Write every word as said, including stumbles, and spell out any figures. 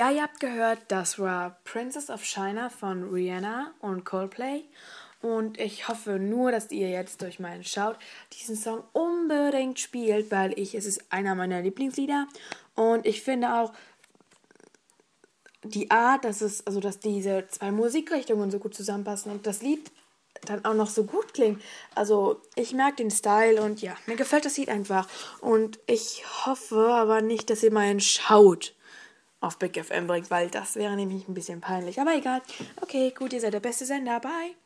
Ja, ihr habt gehört, das war Princess of China von Rihanna und Coldplay. Und ich hoffe nur, dass ihr jetzt durch meinen Shout diesen Song unbedingt spielt, weil ich, es ist einer meiner Lieblingslieder. Und ich finde auch die Art, dass es, also dass diese zwei Musikrichtungen so gut zusammenpassen und das Lied dann auch noch so gut klingt. Also ich mag den Style und ja, mir gefällt das Lied einfach. Und ich hoffe aber nicht, dass ihr meinen Shout auf Big F M bringt, weil das wäre nämlich ein bisschen peinlich. Aber egal. Okay, gut, ihr seid der beste Sender. Bye.